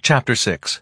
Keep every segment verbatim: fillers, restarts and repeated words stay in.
Chapter six.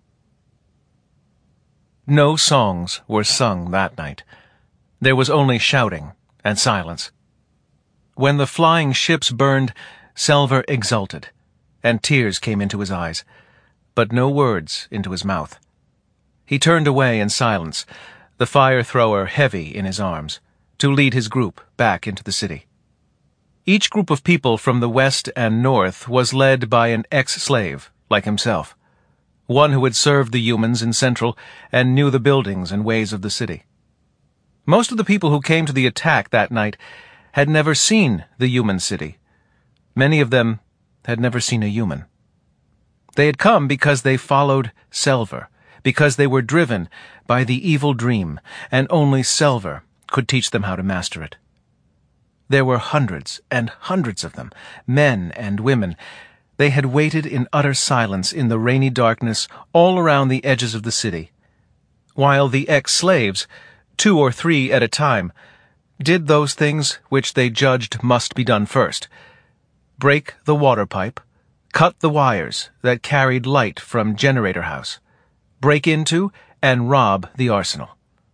No songs were sung that night. There was only shouting and silence. When the flying ships burned, Selver exulted, and tears came into his eyes, but no words into his mouth. He turned away in silence, the fire-thrower heavy in his arms, to lead his group back into the city. Each group of people from the west and north was led by an ex-slave, like himself, one who had served the humans in Central and knew the buildings and ways of the city. Most of the people who came to the attack that night had never seen the human city. Many of them had never seen a human. They had come because they followed Selver, because they were driven by the evil dream, and only Selver could teach them how to master it. There were hundreds and hundreds of them, men and women. They had waited in utter silence in the rainy darkness all around the edges of the city, while the ex-slaves, two or three at a time, did those things which they judged must be done first: break the water pipe, cut the wires that carried light from generator house, break into and rob the arsenal.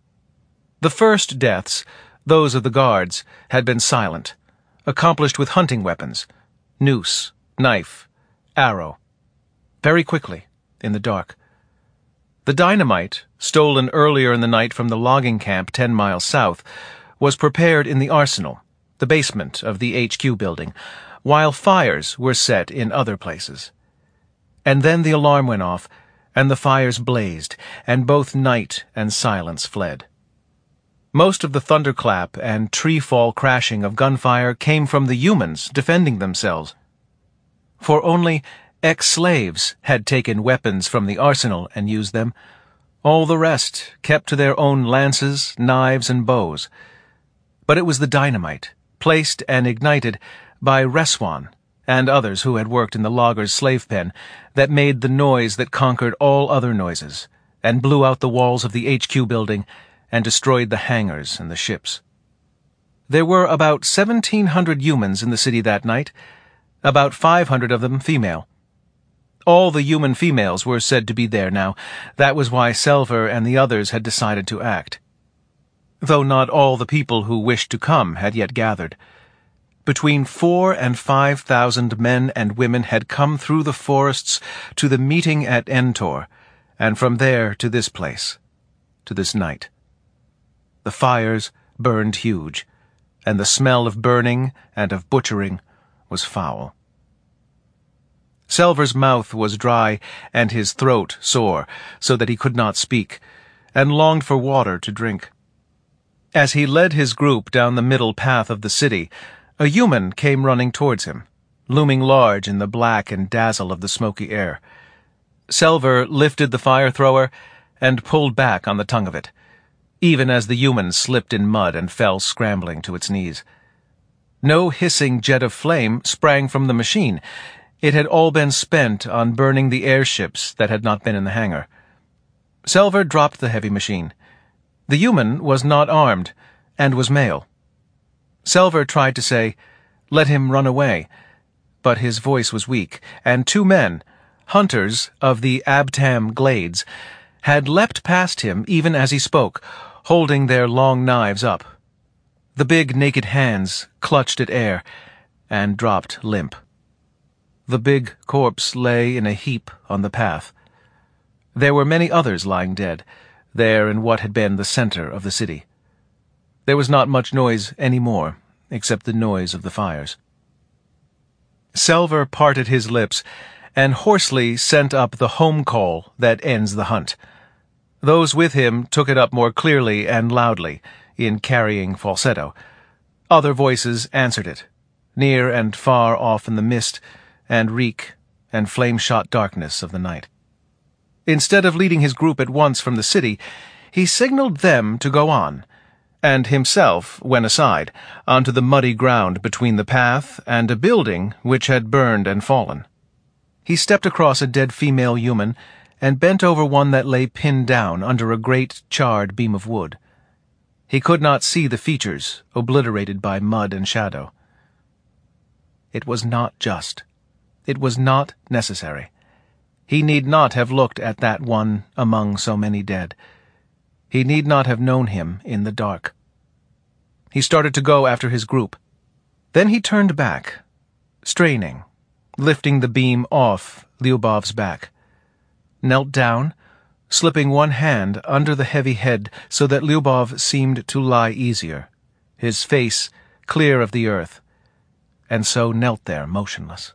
The first deaths, those of the guards, had been silent, accomplished with hunting weapons, noose, knife, arrow, very quickly, in the dark. The dynamite, stolen earlier in the night from the logging camp ten miles south, was prepared in the arsenal, the basement of the H Q building, while fires were set in other places. And then the alarm went off, and the fires blazed, and both night and silence fled. Most of the thunderclap and tree-fall crashing of gunfire came from the humans defending themselves, for only ex-slaves had taken weapons from the arsenal and used them. All the rest kept to their own lances, knives, and bows. But it was the dynamite, placed and ignited by Reswan and others who had worked in the loggers' slave pen, that made the noise that conquered all other noises, and blew out the walls of the H Q building and destroyed the hangars and the ships. There were about seventeen hundred humans in the city that night, about five hundred of them female. All the human females were said to be there now. That was why Selver and the others had decided to act, though not all the people who wished to come had yet gathered. Between four and five thousand men and women had come through the forests to the meeting at Entor, and from there to this place, to this night. The fires burned huge, and the smell of burning and of butchering was foul. Selver's mouth was dry and his throat sore, so that he could not speak, and longed for water to drink. As he led his group down the middle path of the city, a human came running towards him, looming large in the black and dazzle of the smoky air. Selver lifted the fire-thrower and pulled back on the tongue of it, even as the human slipped in mud and fell scrambling to its knees. No hissing jet of flame sprang from the machine. It had all been spent on burning the airships that had not been in the hangar. Selver dropped the heavy machine. The human was not armed, and was male. Selver tried to say, "Let him run away," but his voice was weak, and two men, hunters of the Abtam glades, had leapt past him even as he spoke, holding their long knives up. The big naked hands clutched at air and dropped limp. The big corpse lay in a heap on the path. There were many others lying dead, there in what had been the center of the city. There was not much noise any more, except the noise of the fires. Selver parted his lips and hoarsely sent up the home call that ends the hunt. Those with him took it up more clearly and loudly, in carrying falsetto. Other voices answered it, near and far off in the mist and reek and flame-shot darkness of the night. Instead of leading his group at once from the city, he signaled them to go on, and himself went aside, onto the muddy ground between the path and a building which had burned and fallen. He stepped across a dead female human and bent over one that lay pinned down under a great charred beam of wood. He could not see the features, obliterated by mud and shadow. It was not just. It was not necessary. He need not have looked at that one among so many dead. He need not have known him in the dark. He started to go after his group. Then he turned back, straining, lifting the beam off Lyubov's back, knelt down, slipping one hand under the heavy head so that Lyubov seemed to lie easier, his face clear of the earth, and so knelt there motionless.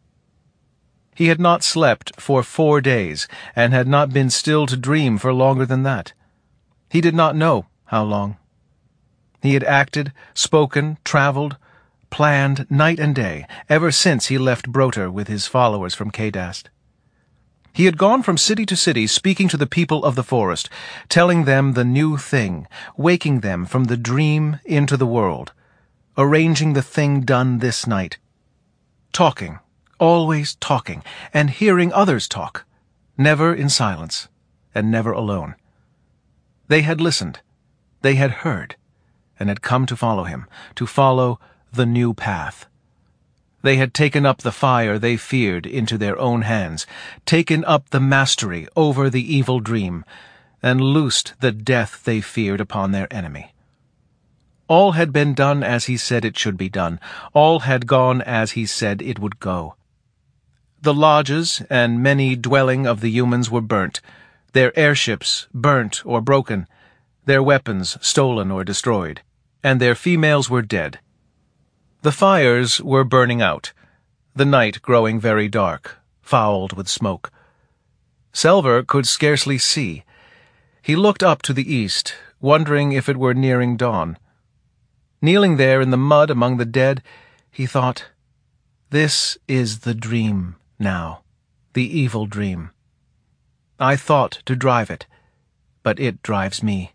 He had not slept for four days, and had not been still to dream for longer than that. He did not know how long. He had acted, spoken, traveled, planned night and day, ever since he left Broter with his followers from Kedast. He had gone from city to city, speaking to the people of the forest, telling them the new thing, waking them from the dream into the world, arranging the thing done this night, talking, always talking, and hearing others talk, never in silence, and never alone. They had listened, they had heard, and had come to follow him, to follow the new path. They had taken up the fire they feared into their own hands, taken up the mastery over the evil dream, and loosed the death they feared upon their enemy. All had been done as he said it should be done. All had gone as he said it would go. The lodges and many dwelling of the humans were burnt, their airships burnt or broken, their weapons stolen or destroyed, and their females were dead. The fires were burning out, the night growing very dark, fouled with smoke. Selver could scarcely see. He looked up to the east, wondering if it were nearing dawn. Kneeling there in the mud among the dead, he thought, "This is the dream now, the evil dream. I thought to drive it, but it drives me."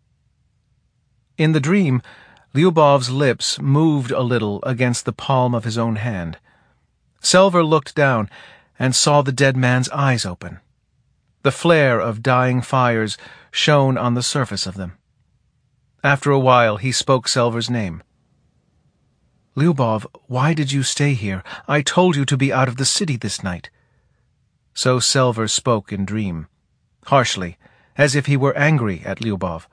In the dream, Lyubov's lips moved a little against the palm of his own hand. Selver looked down and saw the dead man's eyes open. The flare of dying fires shone on the surface of them. After a while he spoke Selver's name. "Lyubov, why did you stay here? I told you to be out of the city this night." So Selver spoke in dream, harshly, as if he were angry at Lyubov.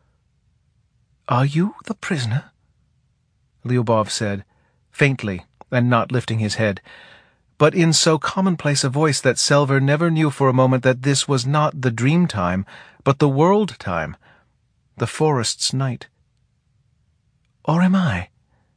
"Are you the prisoner?" Lyubov said, faintly and not lifting his head, but in so commonplace a voice that Selver never knew for a moment that this was not the dream time, but the world time, the forest's night. "Or am I?"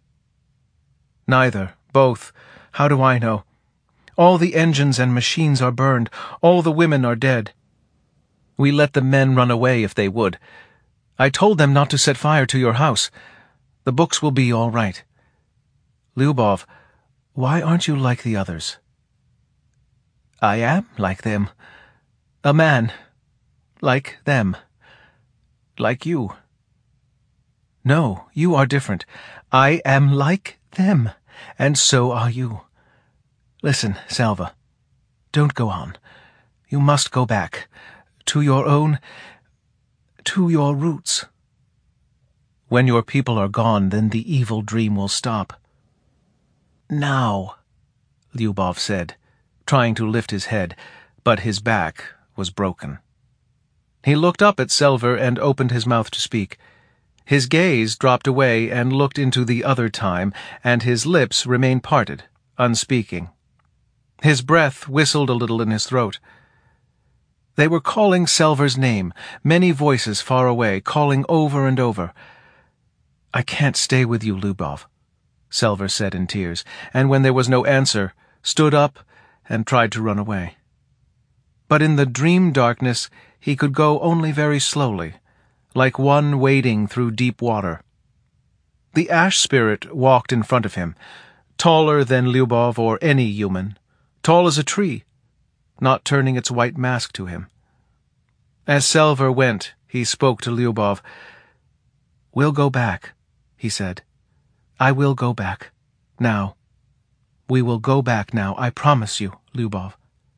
"Neither, both. How do I know? All the engines and machines are burned, all the women are dead. We let the men run away if they would. I told them not to set fire to your house. The books will be all right. Lyubov, why aren't you like the others?" "I am like them. A man. Like them. Like you." "No, you are different. I am like them, and so are you. Listen, Selver, don't go on. You must go back, to your own, to your roots. When your people are gone, then the evil dream will stop." "Now," Lyubov said, trying to lift his head, but his back was broken. He looked up at Selver and opened his mouth to speak. His gaze dropped away and looked into the other time, and his lips remained parted, unspeaking. His breath whistled a little in his throat. They were calling Selver's name, many voices far away, calling over and over. "I can't stay with you, Lyubov," Selver said in tears, and when there was no answer, stood up and tried to run away. But in the dream darkness he could go only very slowly, like one wading through deep water. The ash spirit walked in front of him, taller than Lyubov or any human, tall as a tree, not turning its white mask to him. As Selver went, he spoke to Lyubov. "We'll go back," he said. "I will go back. Now. We will go back now, I promise you, Lyubov."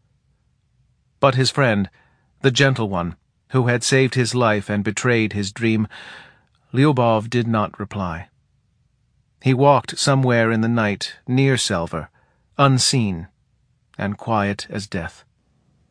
But his friend, the gentle one, who had saved his life and betrayed his dream, Lyubov did not reply. He walked somewhere in the night, near Selver, unseen, and quiet as death.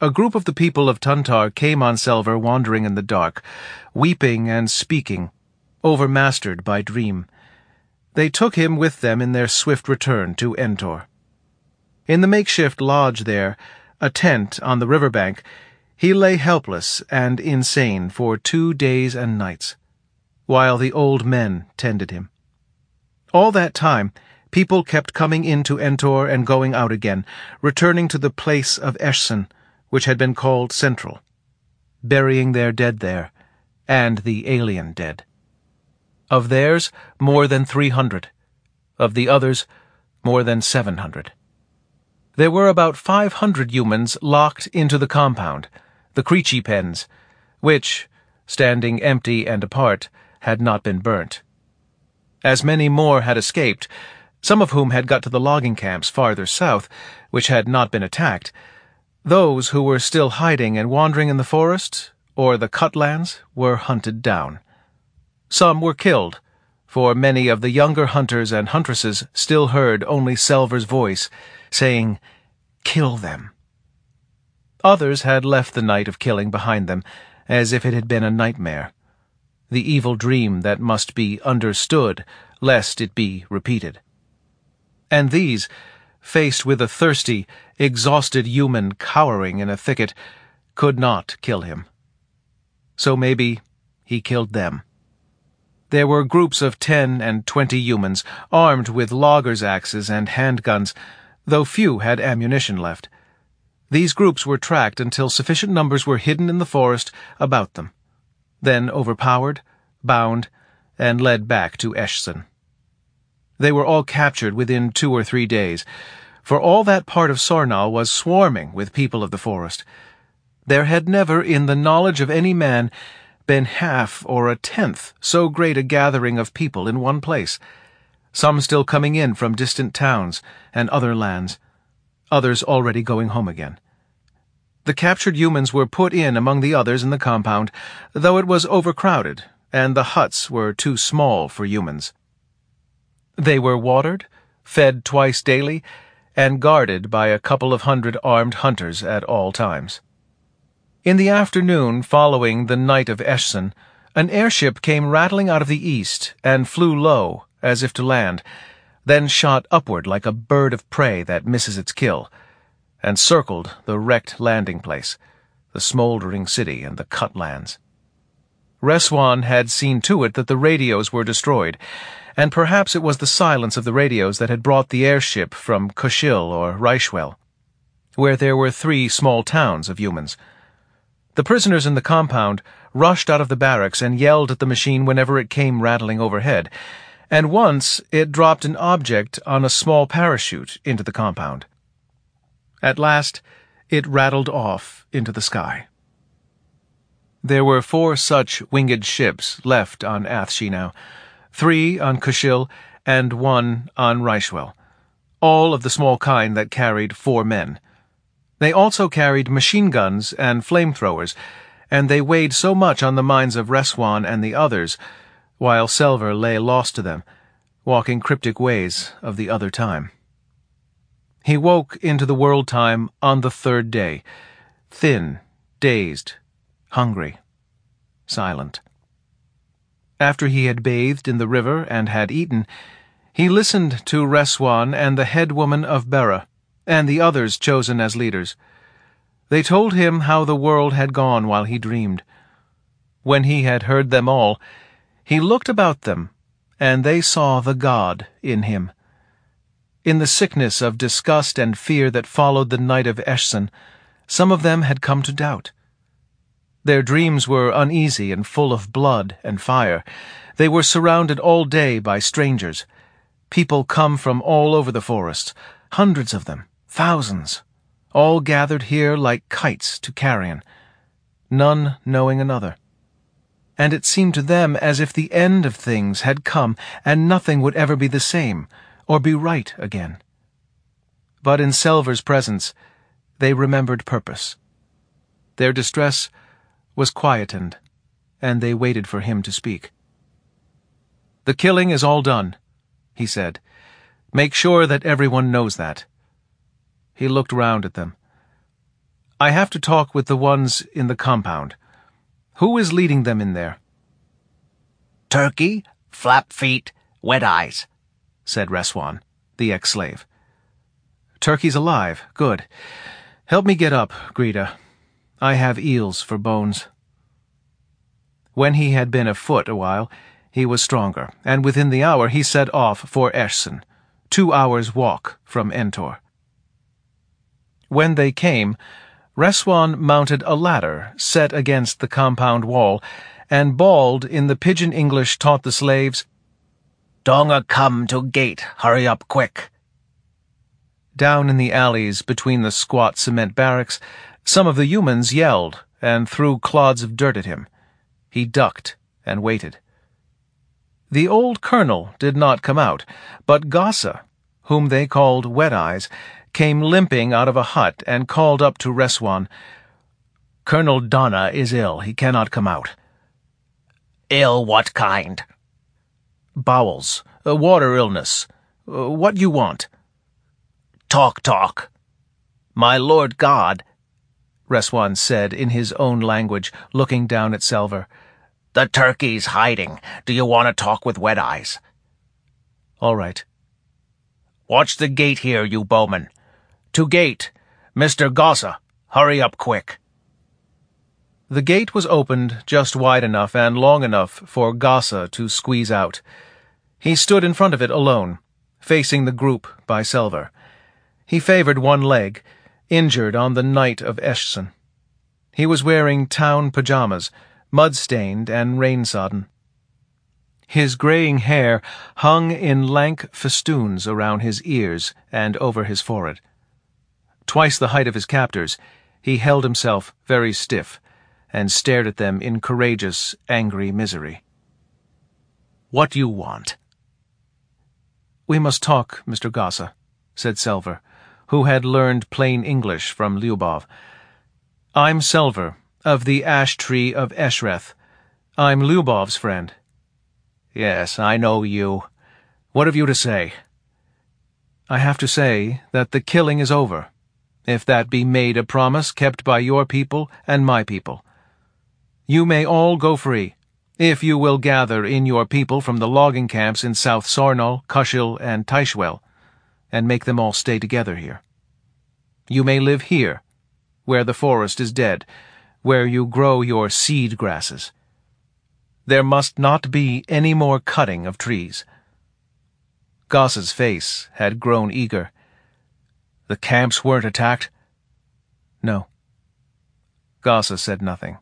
a group of the people of Tuntar came on Selver wandering in the dark, weeping and speaking, overmastered by dream. They took him with them in their swift return to Entor. In the makeshift lodge there, a tent on the river bank, he lay helpless and insane for two days and nights, while the old men tended him. All that time, people kept coming into Entor and going out again, returning to the place of Eshsen, which had been called Central, burying their dead there, and the alien dead. Of theirs, more than three hundred. Of the others, more than seven hundred. There were about five hundred humans locked into the compound, the Creechy pens, which, standing empty and apart, had not been burnt. As many more had escaped, some of whom had got to the logging camps farther south, which had not been attacked. Those who were still hiding and wandering in the forest, or the cutlands, were hunted down. Some were killed, for many of the younger hunters and huntresses still heard only Selver's voice, saying, "Kill them." Others had left the night of killing behind them, as if it had been a nightmare, the evil dream that must be understood, lest it be repeated. And these, faced with a thirsty, exhausted human cowering in a thicket, could not kill him. So maybe he killed them. There were groups of ten and twenty humans, armed with loggers' axes and handguns, though few had ammunition left. These groups were tracked until sufficient numbers were hidden in the forest about them, then overpowered, bound, and led back to Eshsen. They were all captured within two or three days, for all that part of Sornal was swarming with people of the forest. There had never, in the knowledge of any man, been half or a tenth so great a gathering of people in one place, some still coming in from distant towns and other lands, others already going home again. The captured humans were put in among the others in the compound, though it was overcrowded, and the huts were too small for humans. They were watered, fed twice daily, and guarded by a couple of hundred armed hunters at all times. In the afternoon following the night of Eshsen, an airship came rattling out of the east and flew low, as if to land, then shot upward like a bird of prey that misses its kill, and circled the wrecked landing place, the smoldering city and the cut lands. Reswan had seen to it that the radios were destroyed, and perhaps it was the silence of the radios that had brought the airship from Kushil or Reichwell, where there were three small towns of humans. The prisoners in the compound rushed out of the barracks and yelled at the machine whenever it came rattling overhead, and once it dropped an object on a small parachute into the compound. At last, it rattled off into the sky. There were four such winged ships left on Athshe now, three on Kushil and one on Reichwell, all of the small kind that carried four men. They also carried machine guns and flamethrowers, and they weighed so much on the minds of Reswan and the others, while Selver lay lost to them, walking cryptic ways of the other time. He woke into the world time on the third day, thin, dazed, hungry, silent. After he had bathed in the river and had eaten, he listened to Reswan and the head woman of Bera, and the others chosen as leaders. They told him how the world had gone while he dreamed. When he had heard them all, he looked about them, and they saw the God in him. In the sickness of disgust and fear that followed the night of Eshsen, some of them had come to doubt. Their dreams were uneasy and full of blood and fire. They were surrounded all day by strangers. People come from all over the forest, hundreds of them, thousands, all gathered here like kites to carrion, none knowing another. And it seemed to them as if the end of things had come and nothing would ever be the same, or be right again. But in Selver's presence, they remembered purpose. Their distress was quietened, and they waited for him to speak. "The killing is all done," he said. "Make sure that everyone knows that." He looked round at them. I have to talk with the ones in the compound. Who is leading them in there?" "Turkey, Flapfeet, Wet Eyes," said Reswan, the ex-slave. "Turkey's alive. Good. Help me get up, Greta. I have eels for bones." When he had been afoot a while, he was stronger, and within the hour he set off for Eschsen, two hours' walk from Entor. When they came, Reswan mounted a ladder set against the compound wall, and bawled in the pidgin English taught the slaves, "Donga come to gate, hurry up quick." Down in the alleys between the squat cement barracks, some of the humans yelled and threw clods of dirt at him. He ducked and waited. The old colonel did not come out, but Gossa, whom they called Wet Eyes, came limping out of a hut and called up to Reswan, "Colonel Donna is ill. He cannot come out." "Ill what kind?" "Bowels. Uh, water illness. Uh, what you want?" "Talk, talk." "My lord God," Reswan said in his own language, looking down at Selver, "the turkey's hiding. Do you want to talk with Wet Eyes?" "All right." "Watch the gate here, you bowman. To gate. Mister Gossa, hurry up quick." The gate was opened just wide enough and long enough for Gossa to squeeze out. He stood in front of it alone, facing the group by Selver. He favored one leg, injured on the night of Eschsen. He was wearing town pajamas, mud-stained and rain-sodden. His graying hair hung in lank festoons around his ears and over his forehead. Twice the height of his captors, he held himself very stiff and stared at them in courageous, angry misery. "What do you want?" "We must talk, Mister Gossa," said Selver, who had learned plain English from Lyubov. "I'm Selver, of the ash tree of Eshreth. I'm Lyubov's friend." "Yes, I know you. What have you to say?" "I have to say that the killing is over, if that be made a promise kept by your people and my people. You may all go free, if you will gather in your people from the logging camps in South Sornol, Kushil, and Taishwell, and make them all stay together here. You may live here, where the forest is dead, where you grow your seed grasses. There must not be any more cutting of trees." Gossa's face had grown eager. "The camps weren't attacked?" "No." Gossa said nothing.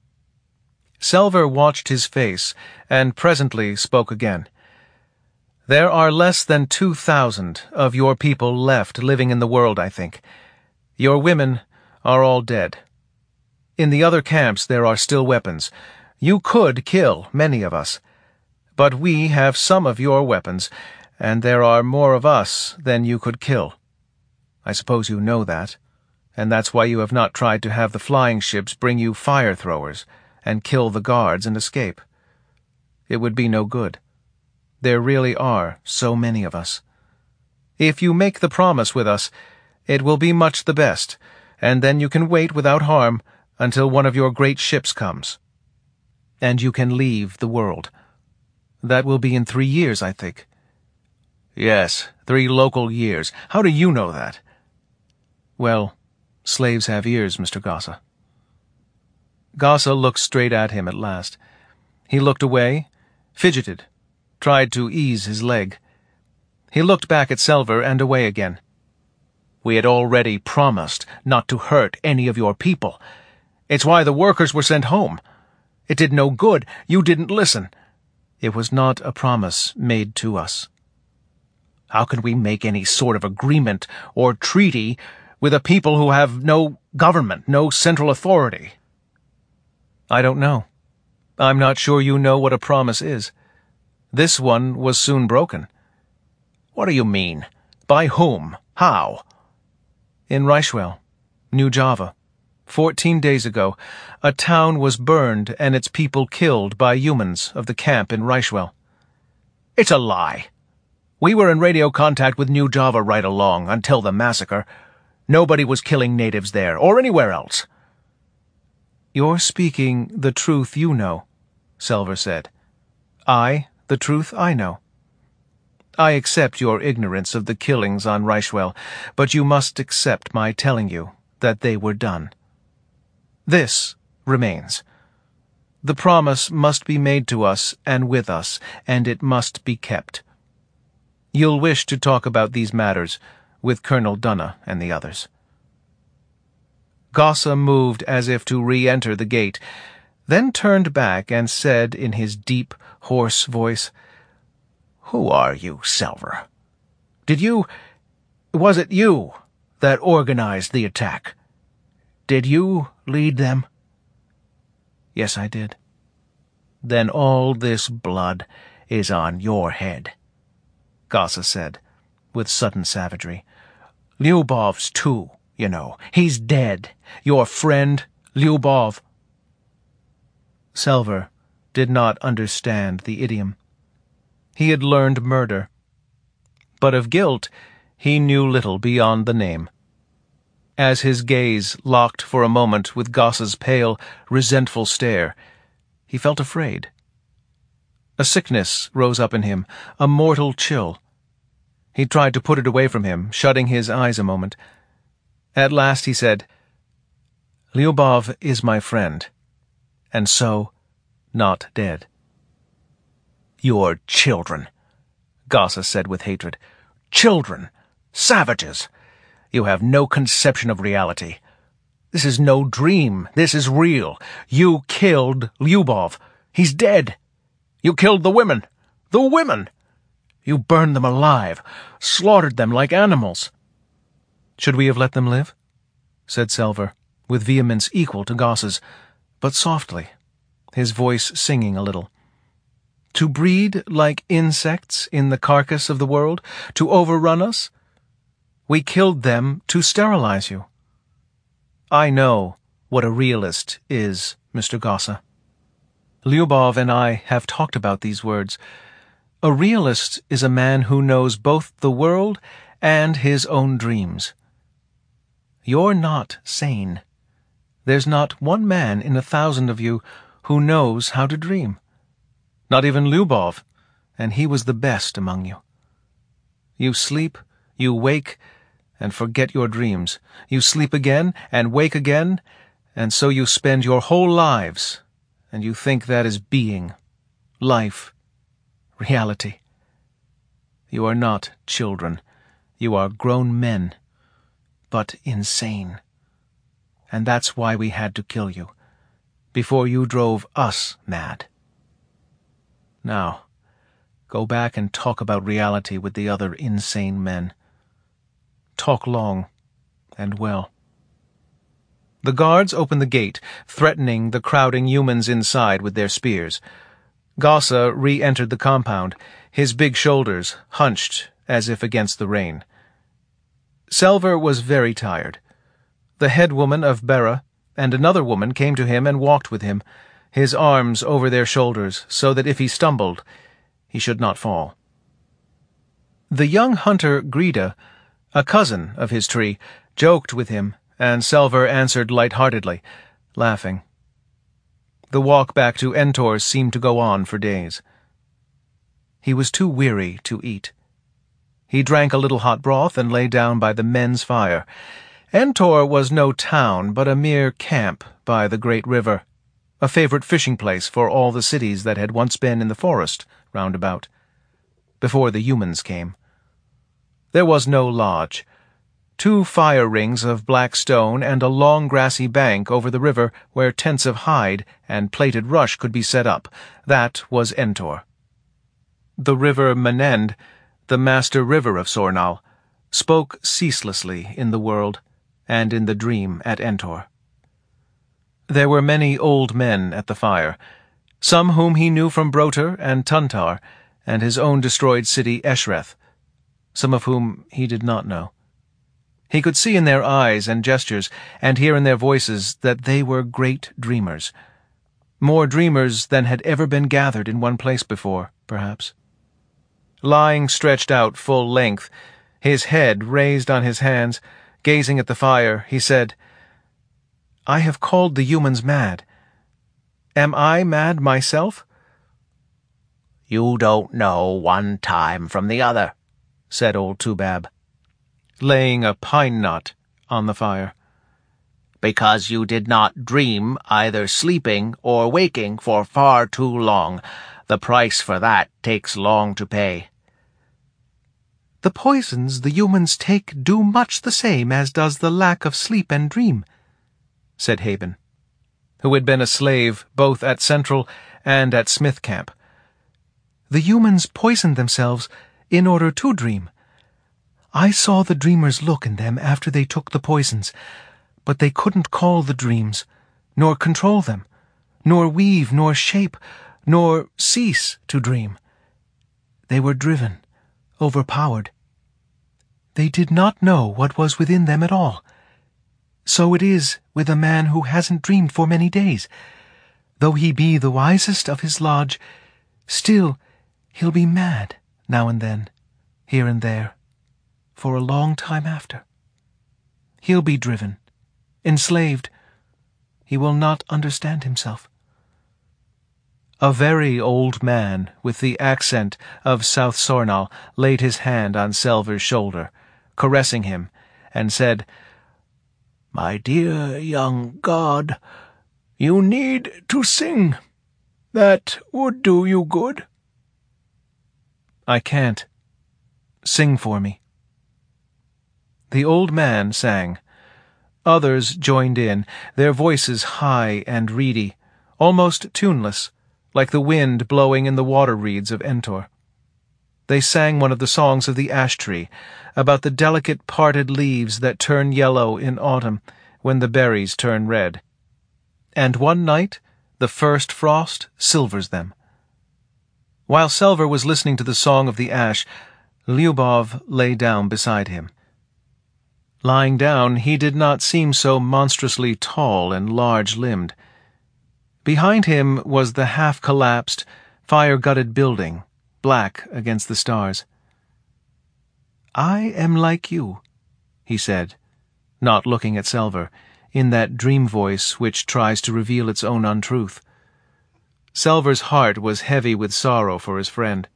Selver watched his face, and presently spoke again. "There are less than two thousand of your people left living in the world, I think. Your women are all dead. In the other camps there are still weapons. You could kill many of us. But we have some of your weapons, and there are more of us than you could kill. I suppose you know that, and that's why you have not tried to have the flying ships bring you fire-throwers and kill the guards and escape. It would be no good. There really are so many of us. If you make the promise with us, it will be much the best, and then you can wait without harm until one of your great ships comes. And you can leave the world. That will be in three years, I think." "Yes, three local years. How do you know that?" "Well, slaves have ears, Mister Gossa." Gossa looked straight at him at last. He looked away, fidgeted, tried to ease his leg. He looked back at Selver and away again. "We had already promised not to hurt any of your people. It's why the workers were sent home. It did no good. You didn't listen." "It was not a promise made to us." "How can we make any sort of agreement or treaty with a people who have no government, no central authority?" "I don't know. I'm not sure you know what a promise is. This one was soon broken." "What do you mean? By whom? How?" "In Reichwell, New Java. Fourteen days ago, a town was burned and its people killed by humans of the camp in Reichwell." "It's a lie. We were in radio contact with New Java right along, until the massacre. Nobody was killing natives there, or anywhere else. You're speaking the truth you know, Selver said. I, the truth I know. I accept your ignorance of the killings on Reichwell, but you must accept my telling you that they were done. This remains. The promise must be made to us and with us, and it must be kept. You'll wish to talk about these matters with Colonel Dunna and the others. Gossa moved as if to re-enter the gate, then turned back and said in his deep, hoarse voice, "Who are you, Selver? Did you... was it you that organized the attack? Did you lead them?" "Yes, I did." "Then all this blood is on your head," Gossa said, with sudden savagery. "Lyubov's too, you know. He's dead. Your friend, Lyubov." Selver did not understand the idiom. He had learned murder, but of guilt he knew little beyond the name. As his gaze locked for a moment with Gossa's pale, resentful stare, he felt afraid. A sickness rose up in him, a mortal chill. He tried to put it away from him, shutting his eyes a moment. At last he said, "Lyubov is my friend, and so not dead." "Your children," Gossa said with hatred. "Children! Savages! You have no conception of reality. This is no dream. This is real. You killed Lyubov. He's dead. You killed the women. The women! You burned them alive, slaughtered them like animals." "Should we have let them live?" said Selver, with vehemence equal to Gossa's, but softly, his voice singing a little. "To breed like insects in the carcass of the world, to overrun us? We killed them to sterilize you. I know what a realist is, Mister Gossa. Lyubov and I have talked about these words. A realist is a man who knows both the world and his own dreams. You're not sane. There's not one man in a thousand of you who knows how to dream. Not even Lyubov, and he was the best among you. You sleep, you wake, and forget your dreams. You sleep again, and wake again, and so you spend your whole lives, and you think that is being, life, reality. You are not children. You are grown men, but insane. And that's why we had to kill you, before you drove us mad. Now, go back and talk about reality with the other insane men. Talk long and well." The guards opened the gate, threatening the crowding humans inside with their spears. Gossa re-entered the compound, his big shoulders hunched as if against the rain. Selver was very tired. The head woman of Bera and another woman came to him and walked with him, his arms over their shoulders, so that if he stumbled, he should not fall. The young hunter Grida, a cousin of his tree, joked with him, and Selver answered light-heartedly, laughing. The walk back to Entor seemed to go on for days. He was too weary to eat. He drank a little hot broth and lay down by the men's fire. Entor was no town, but a mere camp by the great river, a favorite fishing place for all the cities that had once been in the forest round about, before the humans came. There was no lodge. Two fire rings of black stone and a long grassy bank over the river where tents of hide and plaited rush could be set up. That was Entor. The river Menend, the master river of Sornal, spoke ceaselessly in the world and in the dream at Entor. There were many old men at the fire, some whom he knew from Broter and Tuntar and his own destroyed city Eshreth, some of whom he did not know. He could see in their eyes and gestures, and hear in their voices, that they were great dreamers. More dreamers than had ever been gathered in one place before, perhaps. Lying stretched out full length, his head raised on his hands, Gazing at the fire, he said, "I have called the humans mad. Am I mad myself?" "You don't know one time from the other," said old Toobab, laying a pine knot on the fire. "Because you did not dream either sleeping or waking for far too long. The price for that takes long to pay." "The poisons the humans take do much the same as does the lack of sleep and dream," said Haben, who had been a slave both at Central and at Smith Camp. "The humans poisoned themselves in order to dream. I saw the dreamers look in them after they took the poisons, but they couldn't call the dreams, nor control them, nor weave, nor shape, nor cease to dream. They were driven, overpowered. They did not know what was within them at all. So it is with a man who hasn't dreamed for many days. Though he be the wisest of his lodge, still he'll be mad now and then, here and there, for a long time after. He'll be driven, enslaved. He will not understand himself." A very old man with the accent of South Sornal laid his hand on Selver's shoulder, caressing him, and said, "My dear young god, you need to sing. That would do you good." "I can't. Sing for me." The old man sang. Others joined in, their voices high and reedy, almost tuneless, like the wind blowing in the water reeds of Entor. They sang one of the songs of the ash tree, about the delicate parted leaves that turn yellow in autumn when the berries turn red. And one night the first frost silvers them. While Selver was listening to the song of the ash, Lyubov lay down beside him. Lying down, he did not seem so monstrously tall and large-limbed. Behind him was the half-collapsed, fire-gutted building, black against the stars. "I am like you," he said, not looking at Selver, in that dream voice which tries to reveal its own untruth. Selver's heart was heavy with sorrow for his friend.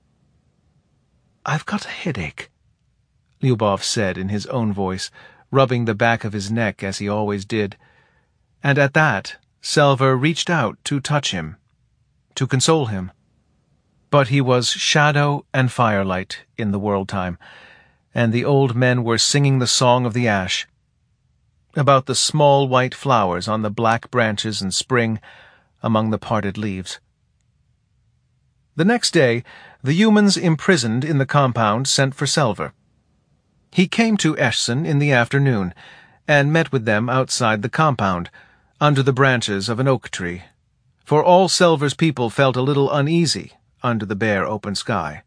"I've got a headache," Lyubov said in his own voice, rubbing the back of his neck as he always did. And at that, Selver reached out to touch him, to console him. But he was shadow and firelight in the world-time, and the old men were singing the song of the ash, about the small white flowers on the black branches in spring among the parted leaves. The next day, the humans imprisoned in the compound sent for Selver. He came to Eshson in the afternoon, and met with them outside the compound, under the branches of an oak tree, for all Selver's people felt a little uneasy under the bare open sky.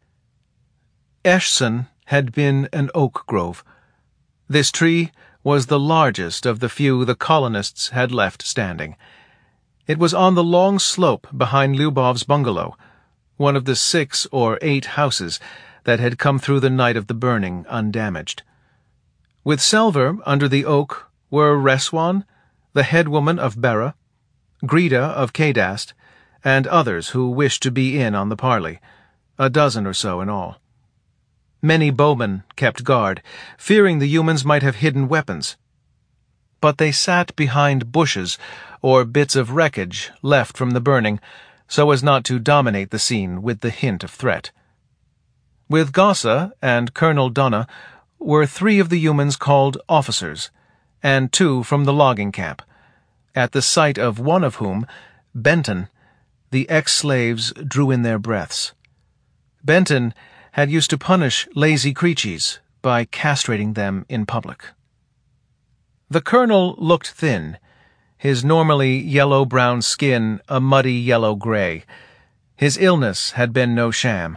Eshson had been an oak grove. This tree was the largest of the few the colonists had left standing. It was on the long slope behind Lyubov's bungalow, one of the six or eight houses that had come through the night of the burning undamaged. With Selver under the oak were Reswan, the head woman of Bera, Grida of Kadast, and others who wished to be in on the parley, a dozen or so in all. Many bowmen kept guard, fearing the humans might have hidden weapons. But they sat behind bushes or bits of wreckage left from the burning, so as not to dominate the scene with the hint of threat. With Gossa and Colonel Donna were three of the humans called officers, and two from the logging camp, at the sight of one of whom, Benton, the ex-slaves drew in their breaths. Benton had used to punish lazy creatures by castrating them in public. The colonel looked thin, his normally yellow-brown skin a muddy yellow-gray. His illness had been no sham.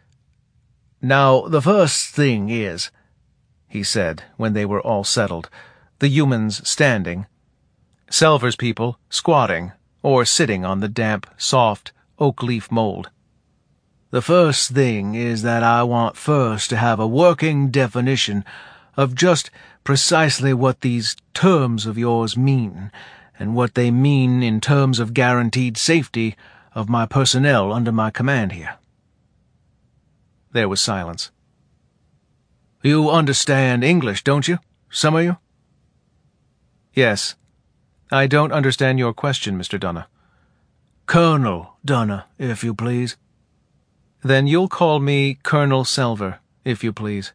"Now, the first thing is," he said when they were all settled, the humans standing, Selver's people squatting or sitting on the damp, soft, oak-leaf mold. "The first thing is that I want first to have a working definition of just precisely what these terms of yours mean, and what they mean in terms of guaranteed safety of my personnel under my command here." There was silence. "You understand English, don't you, some of you?" "Yes. I don't understand your question, Mister Dunna." "Colonel Dunna, if you please." "Then you'll call me Colonel Selver, if you please."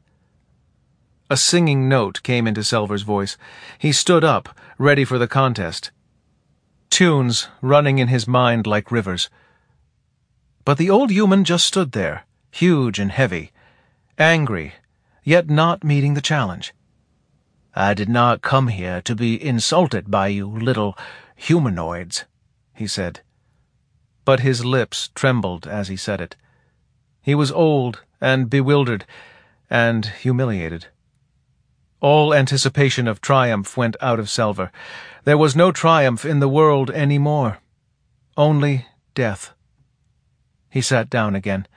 A singing note came into Selver's voice. He stood up, ready for the contest. Tunes running in his mind like rivers. But the old human just stood there, huge and heavy, angry, yet not meeting the challenge. "I did not come here to be insulted by you little humanoids," he said. But his lips trembled as he said it. He was old and bewildered and humiliated. All anticipation of triumph went out of Selver. There was no triumph in the world any more. Only death. He sat down again.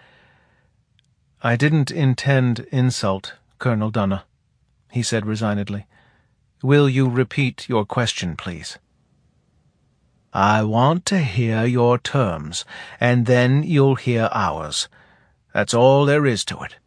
"I didn't intend insult, Colonel Dunna," he said resignedly. "Will you repeat your question, please?" "I want to hear your terms, and then you'll hear ours. That's all there is to it."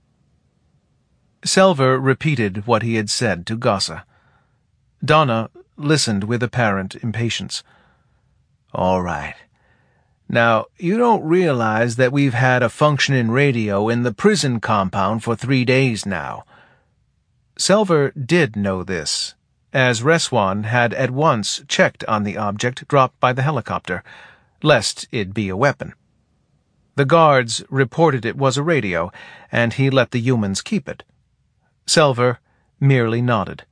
Selver repeated what he had said to Gossa. Dunna listened with apparent impatience. "All right. Now, you don't realize that we've had a functioning radio in the prison compound for three days now." Selver did know this, as Reswan had at once checked on the object dropped by the helicopter, lest it be a weapon. The guards reported it was a radio, and he let the humans keep it. Selver merely nodded.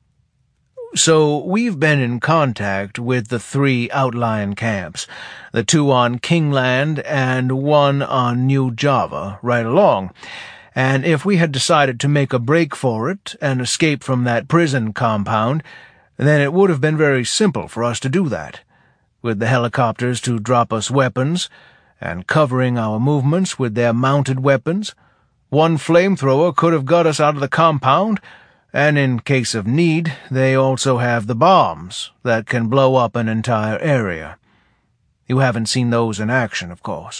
"So we've been in contact with the three outlying camps, the two on Kingland and one on New Java, right along, and if we had decided to make a break for it and escape from that prison compound, then it would have been very simple for us to do that, with the helicopters to drop us weapons, and covering our movements with their mounted weapons. One flamethrower could have got us out of the compound, and in case of need, they also have the bombs that can blow up an entire area. You haven't seen those in action, of course."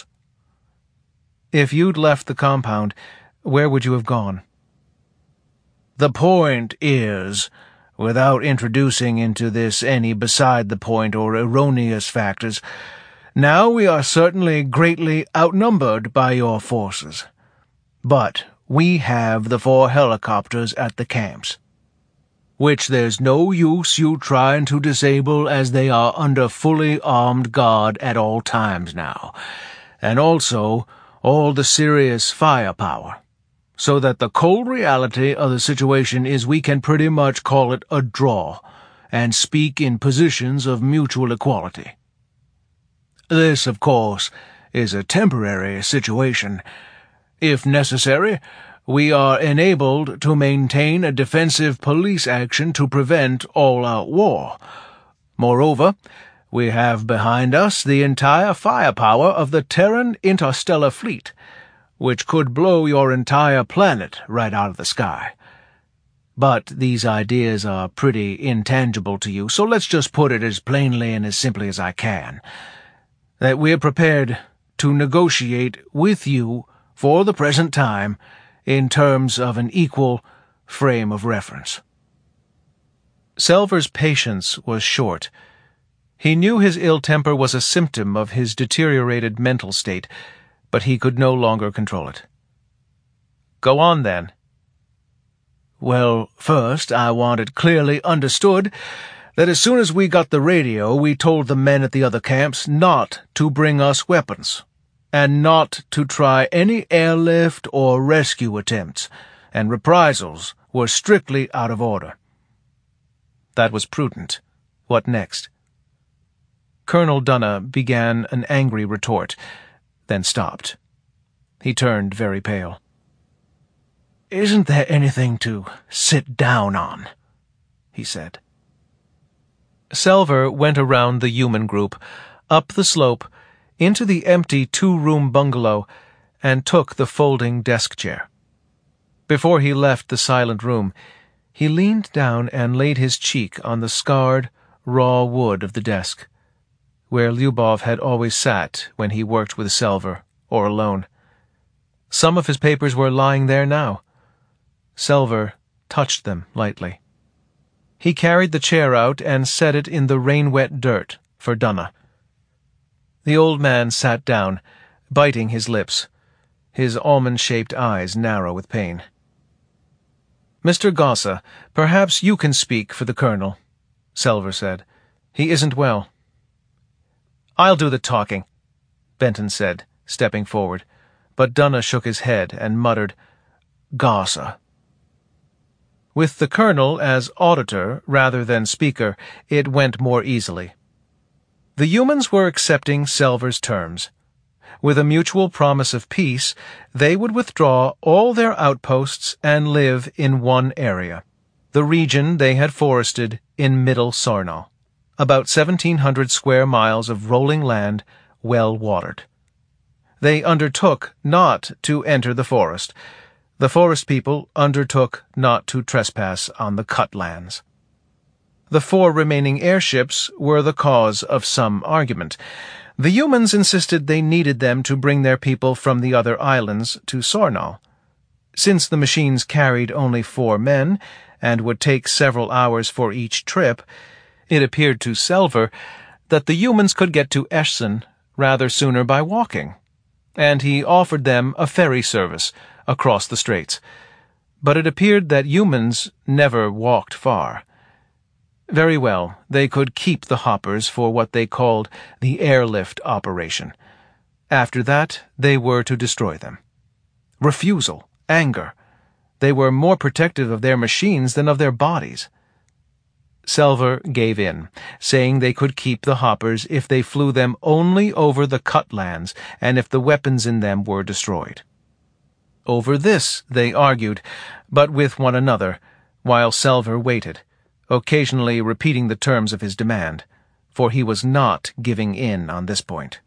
"If you'd left the compound, where would you have gone?" "The point is, without introducing into this any beside-the-point or erroneous factors, now we are certainly greatly outnumbered by your forces. But we have the four helicopters at the camps, which there's no use you trying to disable, as they are under fully armed guard at all times now, and also all the serious firepower, so that the cold reality of the situation is we can pretty much call it a draw, and speak in positions of mutual equality. This, of course, is a temporary situation. If necessary, we are enabled to maintain a defensive police action to prevent all-out war. Moreover, we have behind us the entire firepower of the Terran Interstellar Fleet, which could blow your entire planet right out of the sky. But these ideas are pretty intangible to you, so let's just put it as plainly and as simply as I can, that we're prepared to negotiate with you for the present time in terms of an equal frame of reference." Selver's patience was short. He knew his ill temper was a symptom of his deteriorated mental state, but he could no longer control it. "Go on, then." "Well, first I want it clearly understood that as soon as we got the radio, we told the men at the other camps not to bring us weapons, and not to try any airlift or rescue attempts, and reprisals were strictly out of order." That was prudent. What next? Colonel Dunna began an angry retort, then stopped. He turned very pale. "Isn't there anything to sit down on?" he said. Selver went around the human group, up the slope, into the empty two-room bungalow, and took the folding desk chair. Before he left the silent room, He leaned down and laid his cheek on the scarred, raw wood of the desk, where Lyubov had always sat when he worked with Selver or alone. Some of his papers were lying there now. Selver touched them lightly. He carried the chair out and set it in the rain-wet dirt for Dunna. The old man sat down, biting his lips, his almond-shaped eyes narrow with pain. "Mister Gossa, perhaps you can speak for the colonel," Selver said. "He isn't well." "I'll do the talking," Benton said, stepping forward, but Dunna shook his head and muttered, "Gossa." With the colonel as auditor rather than speaker, it went more easily. The humans were accepting Selver's terms. With a mutual promise of peace, they would withdraw all their outposts and live in one area, the region they had forested in Middle Sornal, about seventeen hundred square miles of rolling land, well watered. They undertook not to enter the forest. The forest people undertook not to trespass on the cut lands. The four remaining airships were the cause of some argument. The humans insisted they needed them to bring their people from the other islands to Sornal. Since the machines carried only four men, and would take several hours for each trip, it appeared to Selver that the humans could get to Eschsen rather sooner by walking, and he offered them a ferry service across the straits. But it appeared that humans never walked far. Very well, they could keep the hoppers for what they called the airlift operation. After that, they were to destroy them. Refusal, anger. They were more protective of their machines than of their bodies. Selver gave in, saying they could keep the hoppers if they flew them only over the cut lands and if the weapons in them were destroyed. Over this they argued, but with one another, while Selver waited, occasionally repeating the terms of his demand, for he was not giving in on this point.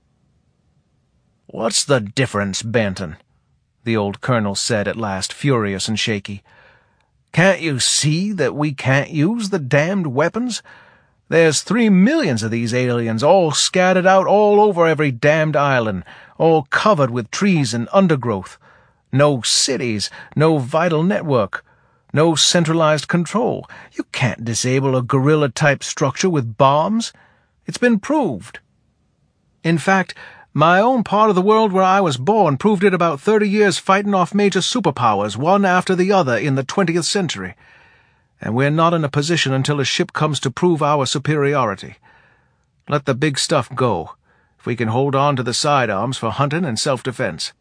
"What's the difference, Benton?" the old colonel said at last, furious and shaky. "Can't you see that we can't use the damned weapons? There's three millions of these aliens all scattered out all over every damned island, all covered with trees and undergrowth. No cities, no vital network, no centralized control. You can't disable a guerrilla-type structure with bombs. It's been proved. In fact, my own part of the world where I was born proved it about thirty years fighting off major superpowers, one after the other, in the twentieth century. And we're not in a position until a ship comes to prove our superiority. Let the big stuff go, if we can hold on to the sidearms for hunting and self-defense."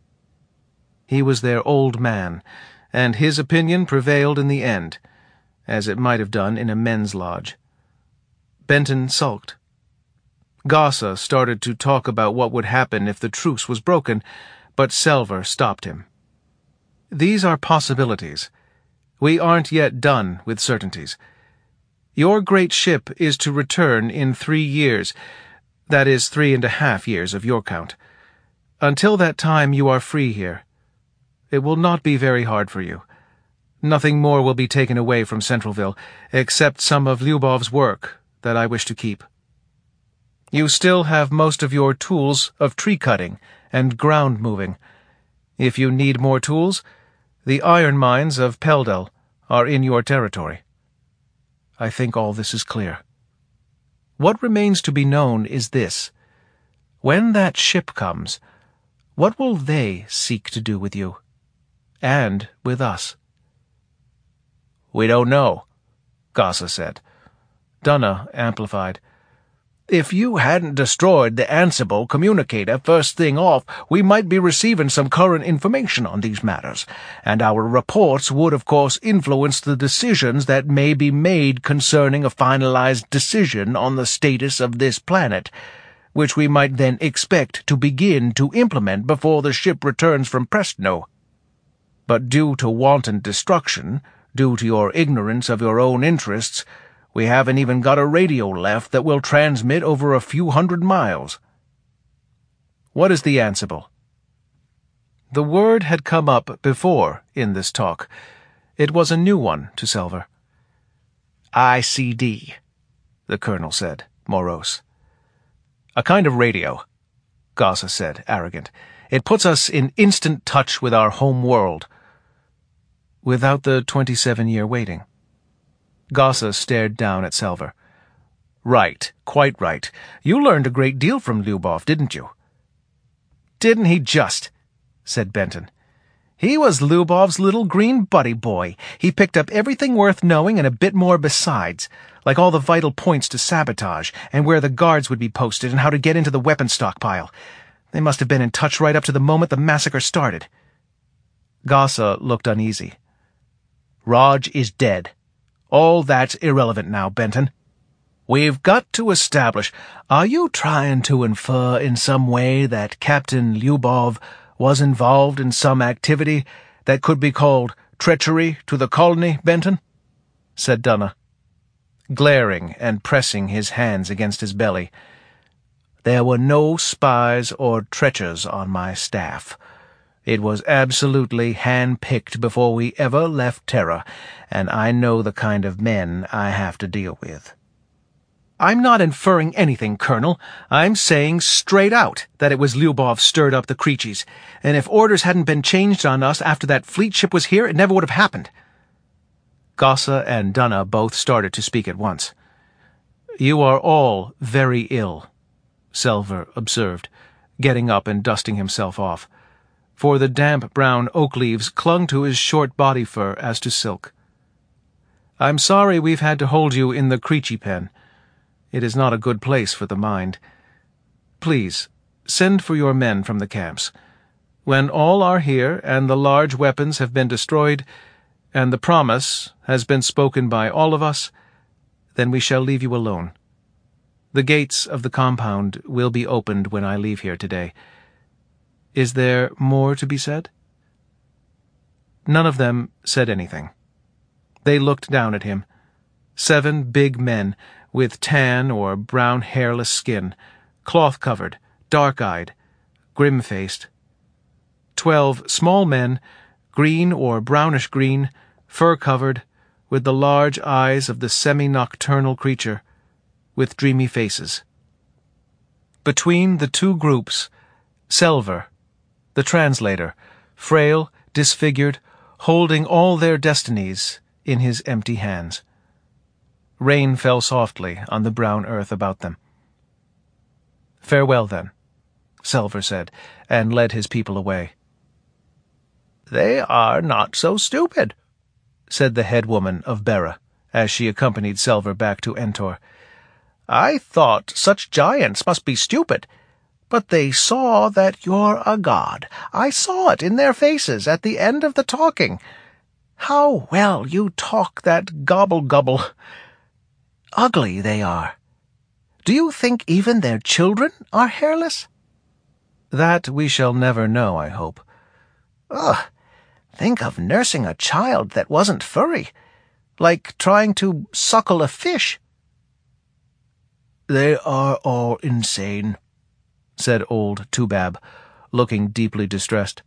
He was their old man, and his opinion prevailed in the end, as it might have done in a men's lodge. Benton sulked. Gossa started to talk about what would happen if the truce was broken, but Selver stopped him. "These are possibilities. We aren't yet done with certainties. Your great ship is to return in three years, that is, three and a half years of your count. Until that time you are free here. It will not be very hard for you. Nothing more will be taken away from Centralville, except some of Lyubov's work that I wish to keep. You still have most of your tools of tree-cutting and ground-moving. If you need more tools, the iron mines of Peldel are in your territory. I think all this is clear. What remains to be known is this. When that ship comes, what will they seek to do with you? And with us?" "We don't know," Gossa said. Dunna amplified. "If you hadn't destroyed the Ansible communicator first thing off, we might be receiving some current information on these matters, and our reports would of course influence the decisions that may be made concerning a finalized decision on the status of this planet, which we might then expect to begin to implement before the ship returns from Prestno. But due to wanton destruction, due to your ignorance of your own interests, we haven't even got a radio left that will transmit over a few hundred miles." "What is the Ansible?" The word had come up before in this talk. It was a new one to Selver. I C D, the colonel said, morose. A kind of radio, Gossa said, arrogant. It puts us in instant touch with our home world. Without the twenty-seven-year waiting. Gossa stared down at Selver. Right, quite right. You learned a great deal from Lyubov, didn't you? Didn't he just, said Benton. He was Lyubov's little green buddy boy. He picked up everything worth knowing and a bit more besides, like all the vital points to sabotage, and where the guards would be posted, and how to get into the weapon stockpile. They must have been in touch right up to the moment the massacre started. Gossa looked uneasy. Raj is dead. All that's irrelevant now, Benton. We've got to establish— Are you trying to infer in some way that Captain Lyubov was involved in some activity that could be called treachery to the colony, Benton? Said Dunna, glaring and pressing his hands against his belly. There were no spies or treachers on my staff. It was absolutely hand-picked before we ever left Terra, and I know the kind of men I have to deal with. I'm not inferring anything, Colonel. I'm saying straight out that it was Lyubov stirred up the Creechies, and if orders hadn't been changed on us after that fleet ship was here, it never would have happened. Gossa and Dunna both started to speak at once. You are all very ill, Selver observed, getting up and dusting himself off, for the damp brown oak leaves clung to his short body fur as to silk. I'm sorry we've had to hold you in the Creechy pen. It is not a good place for the mind. Please, send for your men from the camps. When all are here, and the large weapons have been destroyed, and the promise has been spoken by all of us, then we shall leave you alone. The gates of the compound will be opened when I leave here today. Is there more to be said? None of them said anything. They looked down at him. Seven big men, with tan or brown hairless skin, cloth-covered, dark-eyed, grim-faced. Twelve small men, green or brownish-green, fur-covered, with the large eyes of the semi-nocturnal creature, with dreamy faces. Between the two groups, Selver, the translator, frail, disfigured, holding all their destinies in his empty hands. Rain fell softly on the brown earth about them. Farewell, then, Selver said, and led his people away. They are not so stupid, said the head woman of Bera, as she accompanied Selver back to Entor. I thought such giants must be stupid, but they saw that you're a god. I saw it in their faces at the end of the talking. How well you talk that gobble-gobble. Ugly they are. Do you think even their children are hairless? That we shall never know, I hope. Ugh, think of nursing a child that wasn't furry, like trying to suckle a fish. They are all insane, said old Tubab, looking deeply distressed.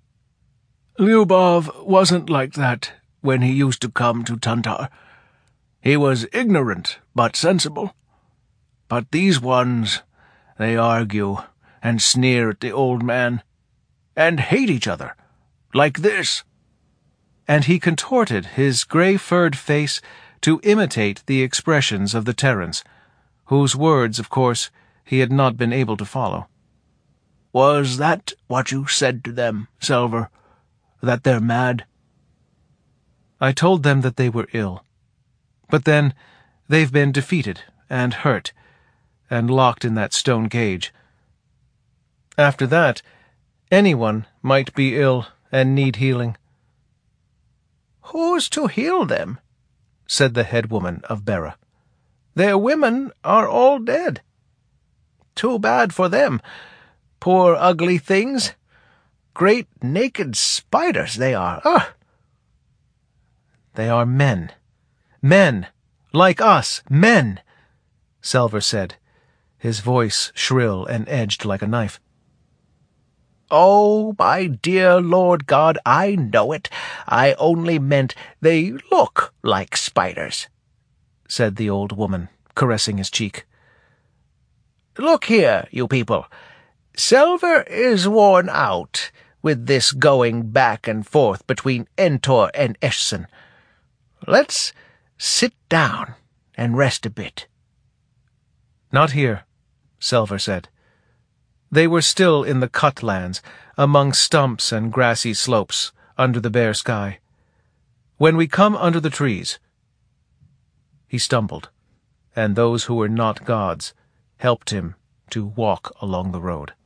Lyubov wasn't like that when he used to come to Tantar. He was ignorant, but sensible. But these ones, they argue and sneer at the old man, and hate each other, like this. And he contorted his grey-furred face to imitate the expressions of the Terrans, whose words, of course, he had not been able to follow. Was that what you said to them, Selver? That they're mad? I told them that they were ill. But then, they've been defeated and hurt, and locked in that stone cage. After that, anyone might be ill and need healing. Who's to heal them? Said the head woman of Bera. Their women are all dead. Too bad for them. Poor ugly things. Great naked spiders they are. Ugh! They are men. Men, like us, men, Selver said, his voice shrill and edged like a knife. "Oh, my dear Lord God, I know it. I only meant they look like spiders," said the old woman, caressing his cheek. "Look here, you people. Selver is worn out with this going back and forth between Entor and Eschson. Let's sit down and rest a bit." "Not here," Selver said. They were still in the cut lands, among stumps and grassy slopes, under the bare sky. "When we come under the trees—" He stumbled, and those who were not gods helped him to walk along the road.